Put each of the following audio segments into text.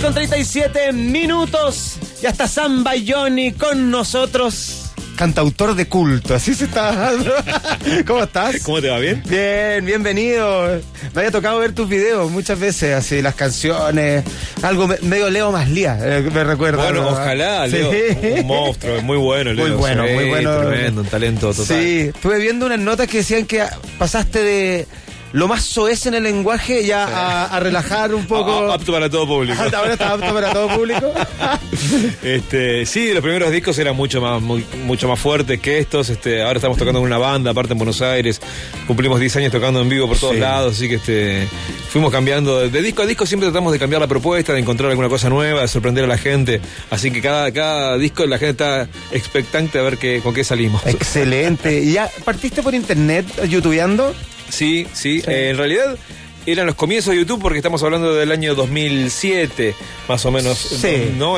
8:37. Ya está Samba Johnny con nosotros. Cantautor de culto, así se está. ¿Cómo estás? ¿Cómo te va? ¿Bien? Bien, bienvenido. Me había tocado ver tus videos muchas veces, así, las canciones. Algo medio Leo Maslía, me recuerda. Bueno, ¿no? Ojalá, Leo. Sí. Un monstruo, muy bueno, Leo. Muy bueno, sí, muy bueno. Tremendo, un talento total. Sí, estuve viendo unas notas que decían que pasaste de lo más soez en el lenguaje ya a relajar un poco. Apto para todo público. Ahora está apto para todo público. Sí, los primeros discos eran mucho más fuertes que estos. Ahora estamos tocando en una banda, aparte en Buenos Aires. Cumplimos 10 años tocando en vivo por todos lados, así que fuimos cambiando. De disco a disco siempre tratamos de cambiar la propuesta, de encontrar alguna cosa nueva, de sorprender a la gente. Así que cada disco la gente está expectante a ver con qué salimos. Excelente. ¿Y ya partiste por internet, youtubeando? Sí. En realidad eran los comienzos de YouTube porque estamos hablando del año 2007, más o menos. Sí. ¿No?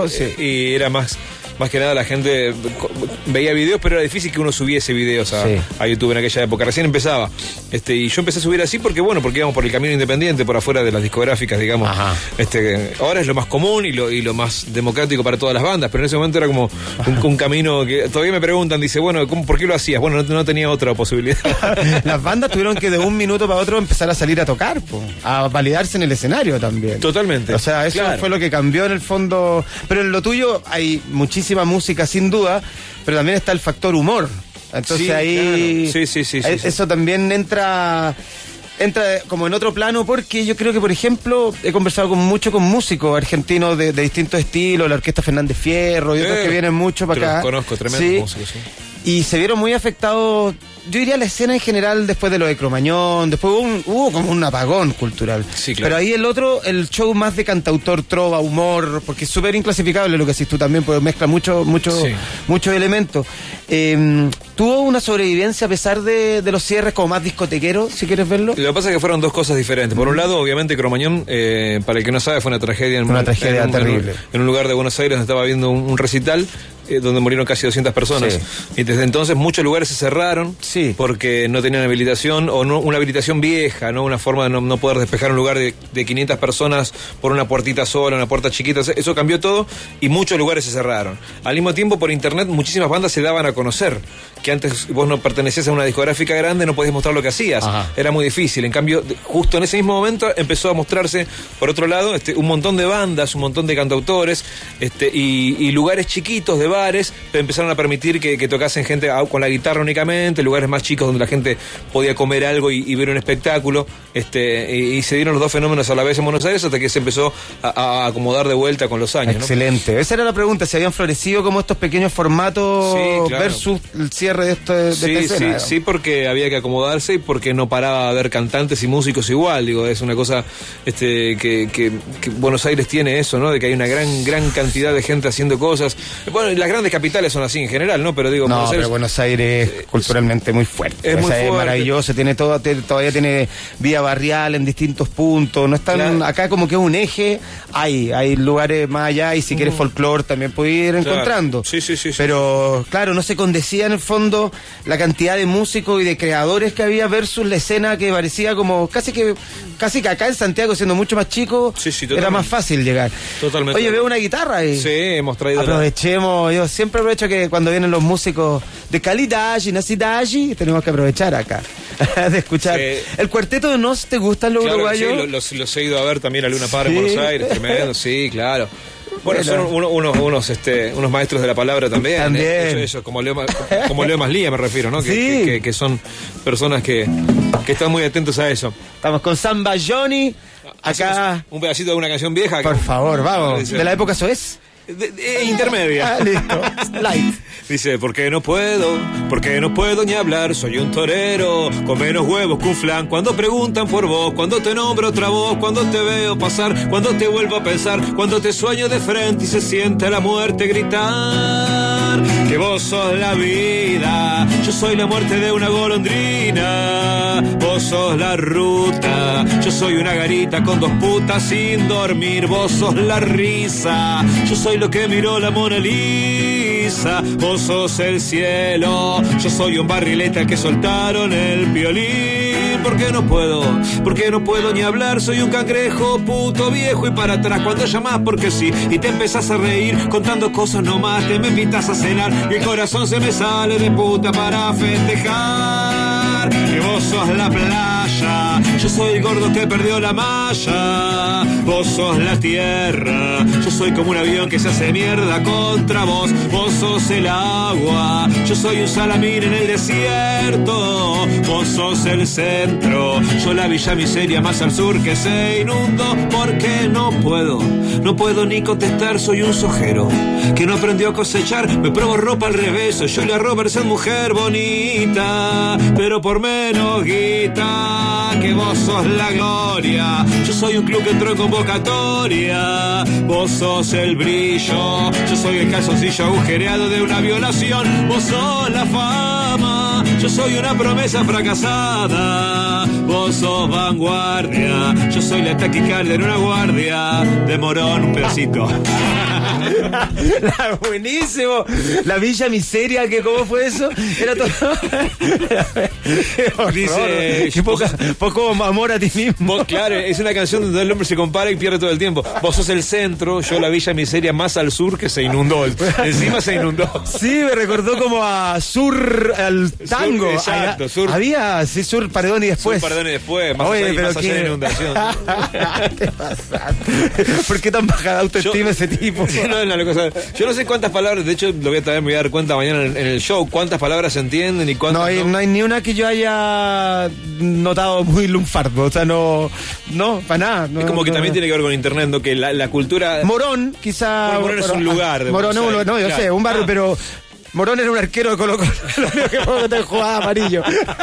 Y era más que nada la gente veía videos, pero era difícil que uno subiese videos a YouTube en aquella época. Recién empezaba. Y yo empecé a subir así porque íbamos por el camino independiente, por afuera de las discográficas, digamos. Ahora es lo más común y lo más democrático para todas las bandas, pero en ese momento era como un camino que todavía me preguntan, dice, bueno, ¿por qué lo hacías? Bueno, no tenía otra posibilidad. Las bandas tuvieron que de un minuto para otro empezar a salir a tocar, a validarse en el escenario también. Totalmente. O sea, eso fue lo que cambió en el fondo. Pero en lo tuyo hay muchísima música sin duda, pero también está el factor humor. Entonces ahí eso también entra como en otro plano, porque yo creo que, por ejemplo, he conversado mucho con músicos argentinos de distintos estilos, la Orquesta Fernández Fierro y otros que vienen mucho para acá. Los conozco, tremendos músicos, sí. Y se vieron muy afectados, yo diría, la escena en general después de lo de Cromañón. Después hubo como un apagón cultural. Sí, claro. Pero ahí el show más de cantautor, trova, humor, porque es súper inclasificable lo que haces tú también, porque mezcla muchos elementos. ¿Tuvo una sobrevivencia a pesar de los cierres como más discotequeros, si quieres verlo? Lo que pasa es que fueron dos cosas diferentes. Por un lado, obviamente, Cromañón, para el que no sabe, fue una tragedia. Terrible. En un lugar de Buenos Aires donde estaba viendo un recital donde murieron casi 200 personas. Sí. Y desde entonces muchos lugares se cerraron porque no tenían habilitación o no, una habilitación vieja, ¿no? Una forma de no poder despejar un lugar de 500 personas por una puertita sola, una puerta chiquita. Eso cambió todo y muchos lugares se cerraron. Al mismo tiempo, por internet, muchísimas bandas se daban a conocer. Que antes vos no pertenecías a una discográfica grande, no podías mostrar lo que hacías. Ajá. Era muy difícil. En cambio, justo en ese mismo momento empezó a mostrarse, por otro lado, un montón de bandas, un montón de cantautores, y lugares chiquitos de bares empezaron a permitir que tocasen gente con la guitarra únicamente, lugares más chicos donde la gente podía comer algo y ver un espectáculo, y se dieron los dos fenómenos a la vez en Buenos Aires hasta que se empezó a acomodar de vuelta con los años. Excelente. ¿No? Esa era la pregunta, si habían florecido como estos pequeños formatos versus el cierre de esta escena. Sí, porque había que acomodarse y porque no paraba de haber cantantes y músicos igual. Digo, es una cosa que Buenos Aires tiene eso, ¿no? De que hay una gran cantidad de gente haciendo cosas. Bueno, las grandes capitales son así en general, ¿no? Pero digo, Buenos Aires es culturalmente muy fuerte. Es muy fuerte. Es maravilloso, todavía tiene vida barrial en distintos puntos. No están acá como que es un eje. Hay lugares más allá y si quieres folclore también puedes ir encontrando. Sí. Pero claro, no se condecía en el fondo la cantidad de músicos y de creadores que había versus la escena que parecía como casi que acá en Santiago, siendo mucho más chico, era más fácil llegar. Totalmente. Oye, veo una guitarra ahí. Sí, hemos traído. Aprovechemos, yo siempre aprovecho que cuando vienen los músicos de calidad y nacidad, tenemos que aprovechar acá de escuchar. ¿El cuarteto de Nos te gustan los uruguayos? Sí, los he ido a ver también a Luna Par en Buenos Aires, tremendo, sí, claro. Bueno, son unos maestros de la palabra también. Eso, como Leo Maslía me refiero, ¿no? Que son personas que están muy atentos a eso. Estamos con Samba Johnny. Acá un pedacito de una canción vieja. Por favor, vamos. ¿De la época Soez? Intermedia. Listo. Light. Dice, porque no puedo ni hablar, soy un torero con menos huevos que un flan. Cuando preguntan por vos, cuando te nombro otra voz, cuando te veo pasar, cuando te vuelvo a pensar, cuando te sueño de frente y se siente la muerte gritar. que vos sos la vida, yo soy la muerte de una golondrina, vos sos la ruta, yo soy una garita con 2 putas sin dormir, vos sos la risa, yo soy lo que miró la Mona Lisa, vos sos el cielo, yo soy un barrilete al que soltaron el violín, ¿por qué no puedo ni hablar? Soy un cangrejo puto viejo y para atrás cuando llamás porque sí, y te empezás a reír contando cosas nomás, te me invitas a cenar y el corazón se me sale de puta para festejar, que vos sos la playa, yo soy el gordo que perdió la malla, vos sos la tierra, yo soy como un avión que se hace mierda contra vos, vos sos el agua, yo soy un salamín en el desierto, vos sos el centro, yo la Villa Miseria más al sur que se inundó, porque no puedo ni contestar, soy un sojero que no aprendió a cosechar, me pruebo ropa al revés, soy Julia Roberts en mujer bonita, pero por menos guita, que vos sos la gloria, yo soy un club que entró en convocatoria, vos sos el brillo, yo soy el calzoncillo agujereado de una violación, vos sos la fama, yo soy una promesa fracasada, vos sos vanguardia, yo soy la taquicardia en una guardia de Morón, un pedacito. Buenísimo. La Villa Miseria, que ¿cómo fue eso? Era todo. Dice, qué poco amor a ti mismo. Vos, claro, es una canción donde el hombre se compara y pierde todo el tiempo. Vos sos el centro, yo la Villa Miseria más al sur que se inundó. Encima se inundó. Sí, me recordó como a Sur, al tango. Sur, exacto, Sur. Había, sí, Sur, Paredón y después. Sur, Paredón y después, más, oye, allá, pero más allá de la inundación. ¿Qué pasa? ¿Por qué tan bajada autoestima ese tipo? Yo no sé cuántas palabras, de hecho me voy a dar cuenta mañana en el show, cuántas palabras se entienden y cuántas no hay ni una que yo haya notado muy lunfardo, o sea, no, para nada. No, es como que también tiene que ver con internet, ¿no? Que la cultura... Morón, quizá... Bueno, Morón es un lugar. De Morón, no, yo sé, un barrio, pero... Morón era un arquero de Colo-Colo, lo único que puedo meter jugada amarillo.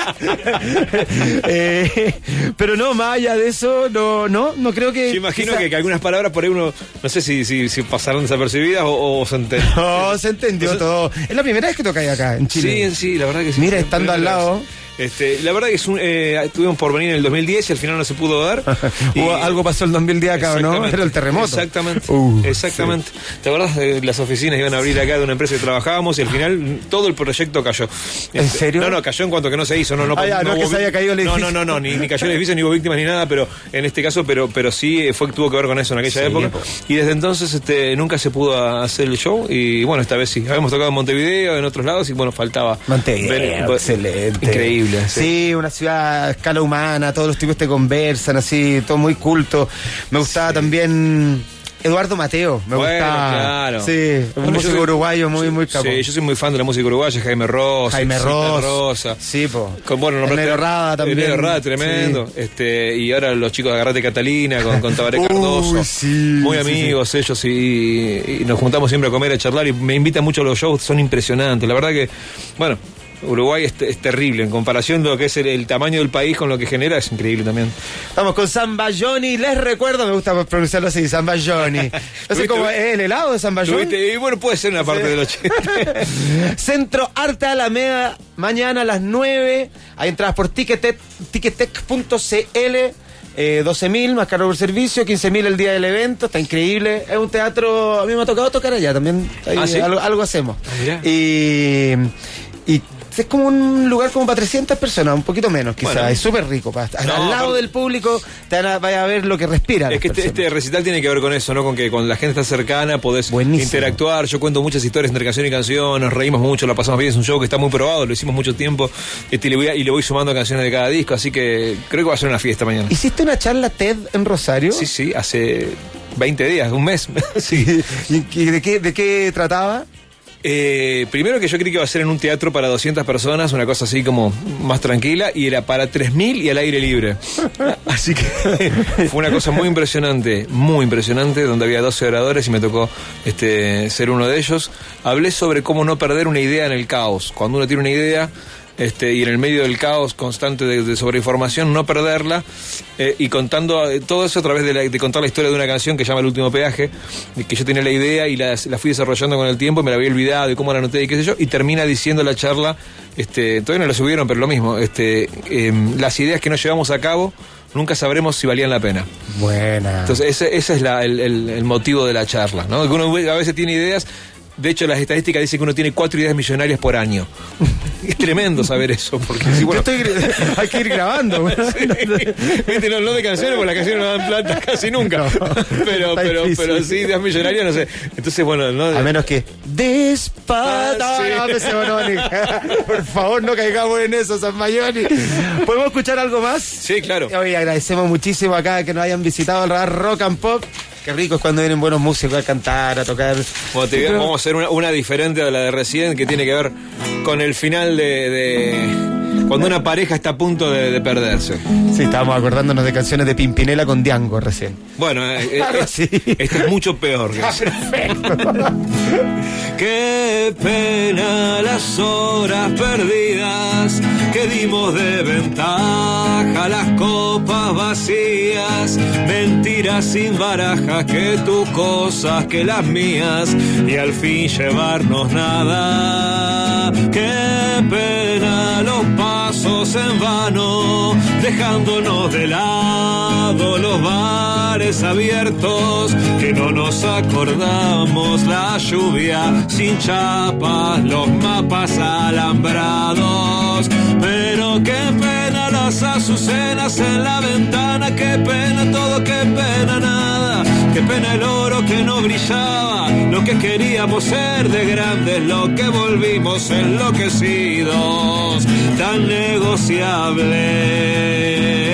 Pero no, más allá de eso, no creo que... Yo imagino que algunas palabras por ahí uno, no sé si pasaron desapercibidas o se entendió. No, se entendió todo. Es la primera vez que tocáis acá, en Chile. Sí, la verdad que sí. Mira, estando al lado... La verdad que estuvimos por venir en el 2010 y al final no se pudo dar. Algo pasó el 2010 acá, ¿no? Era el terremoto. Exactamente. Sí. ¿Te acordás de las oficinas iban a abrir acá de una empresa que trabajábamos y al final todo el proyecto cayó? ¿En serio? No, cayó en cuanto que no se hizo. No es que se haya caído el edificio. No, ni cayó el edificio, ni hubo víctimas ni nada, pero en este caso, pero sí tuvo que ver con eso en aquella época. Y desde entonces nunca se pudo hacer el show y bueno, esta vez sí. Habíamos tocado en Montevideo, en otros lados y bueno, faltaba. Montevideo, excelente. Increíble. Sí, una ciudad a escala humana, todos los tipos te conversan, así, todo muy culto. Me gustaba también Eduardo Mateo, me gustaba. Claro. Sí, un músico uruguayo muy capo. Sí, yo soy muy fan de la música uruguaya, Jaime Rosa. Sí, po. Negro Rada también. Negro Rada, tremendo. Sí. Y ahora los chicos de Agarrate Catalina con Tabaré Cardoso. Sí, muy amigos ellos y nos juntamos siempre a comer, a charlar y me invitan mucho a los shows, son impresionantes. La verdad que, bueno, Uruguay es terrible en comparación de lo que es el tamaño del país con lo que genera, es increíble también. Vamos con Zambayoni, les recuerdo, me gusta pronunciarlo así, Zambayoni. No sé cómo es el helado de Zambayoni. Y bueno, puede ser una parte del 80. Centro Arte Alameda, mañana a las 9. Hay entradas por Ticketek.cl. 12.000 más caro por servicio, 15.000 el día del evento, está increíble. Es un teatro, a mí me ha tocado tocar allá también. ¿Sí? Algo hacemos. Y es como un lugar como para 300 personas, un poquito menos quizás, bueno, es súper rico. Al lado del público vaya a ver lo que respira. Es que este recital tiene que ver con eso, ¿no? Con que cuando la gente está cercana podés interactuar. Yo cuento muchas historias entre canción y canción, nos reímos mucho, la pasamos bien, es un show que está muy probado, lo hicimos mucho tiempo y le voy sumando canciones de cada disco, así que creo que va a ser una fiesta mañana. ¿Hiciste una charla TED en Rosario? Sí, hace 20 días, un mes. Sí. ¿Y de qué trataba? Primero que yo creí que iba a ser en un teatro para 200 personas, una cosa así como más tranquila, y era para 3.000 y al aire libre. Así que fue una cosa muy impresionante, donde había 12 oradores y me tocó ser uno de ellos. Hablé sobre cómo no perder una idea en el caos. Cuando uno tiene una idea, y en el medio del caos constante de sobreinformación, no perderla, y contando todo eso a través de contar la historia de una canción que se llama El Último Peaje, que yo tenía la idea y la fui desarrollando con el tiempo, me la había olvidado y cómo la anoté y qué sé yo, y termina diciendo la charla, todavía no la subieron, pero lo mismo, las ideas que no llevamos a cabo nunca sabremos si valían la pena. Buena. Entonces ese es el motivo de la charla, ¿no? Que uno a veces tiene ideas. De hecho, las estadísticas dicen que uno tiene 4 ideas millonarias por año. Es tremendo saber eso, porque si, bueno, hay que ir grabando. Sí. Viste, no de canciones, porque las canciones no dan plata casi nunca. No, pero sí, ideas millonarias, no sé. Entonces, bueno, no. A menos que por favor, no caigamos en eso, San Mayoni. ¿Podemos escuchar algo más? Sí, claro. Hoy agradecemos muchísimo acá que nos hayan visitado el radar Rock and Pop. Qué rico es cuando vienen buenos músicos a cantar, a tocar. Bueno, vamos a hacer una diferente a la de recién, que tiene que ver con el final de cuando una pareja está a punto de perderse. Sí, estábamos acordándonos de canciones de Pimpinela con Diango recién. Bueno, sí. Este es mucho peor. Perfecto. Qué pena las horas perdidas que dimos de ventaja, las copas vacías, mentiras sin barajas, que tus cosas, que las mías, y al fin llevarnos nada. Qué pena los pasos en vano, dejándonos de lado los bares abiertos, que no nos acordamos la lluvia sin chapas, los mapas alambrados. Pero qué pena las azucenas en la ventana, qué pena todo, qué pena nada, qué pena el oro que no brillaba, lo que queríamos ser de grandes, lo que volvimos enloquecidos, tan negociable.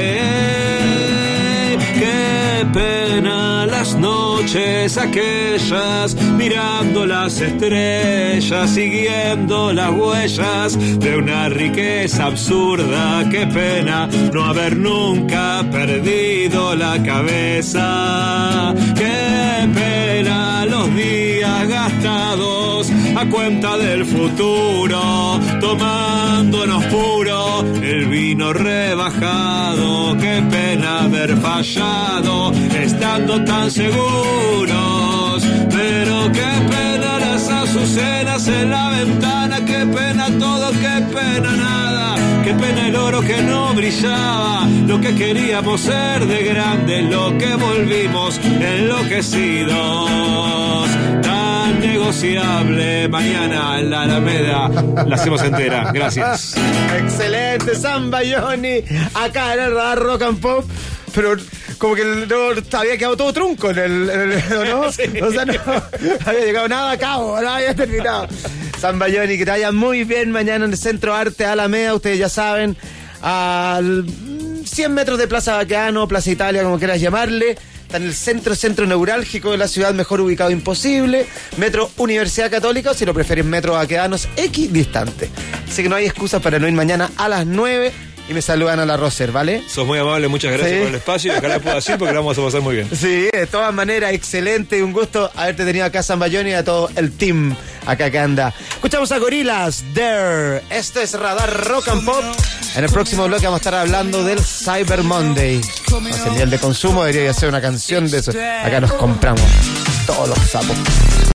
Qué pena las noches aquellas, mirando las estrellas, siguiendo las huellas de una riqueza absurda. Qué pena no haber nunca perdido la cabeza. Qué pena los días gastados a cuenta del futuro, tomándonos puro el vino rebajado. Qué pena haber fallado estando tan seguros, pero qué pena las azucenas en la ventana, qué pena todo, qué pena nada, qué pena el oro que no brillaba, lo que queríamos ser de grande, lo que volvimos enloquecidos, tan negociable. Mañana en la Alameda la hacemos entera. Gracias. Excelente, San Mayoni, acá en el radar Rock and Pop. Pero como que no había quedado todo trunco en el ¿no? Sí. O sea, no había llegado nada a cabo, no había terminado. San Mayoni, que te vaya muy bien mañana en el Centro Arte Alameda, ustedes ya saben, a 100 metros de Plaza Baqueano, Plaza Italia, como quieras llamarle. Está en el centro neurálgico de la ciudad, mejor ubicado imposible. Metro Universidad Católica, o si lo prefieren, Metro Baqueanos, equidistante. Así que no hay excusas para no ir mañana a las 9. Y me saludan a la Roser, ¿vale? Sos muy amable, muchas gracias por el espacio. Y ojalá pueda decir porque la vamos a pasar muy bien. Sí, de todas maneras, excelente. Un gusto haberte tenido acá, San Mayoni, y a todo el team acá que anda. Escuchamos a Gorillaz, There. Esto es Radar Rock and Pop. En el próximo bloque vamos a estar hablando del Cyber Monday. El nivel de consumo debería ser una canción de eso. Acá nos compramos todos los sapos.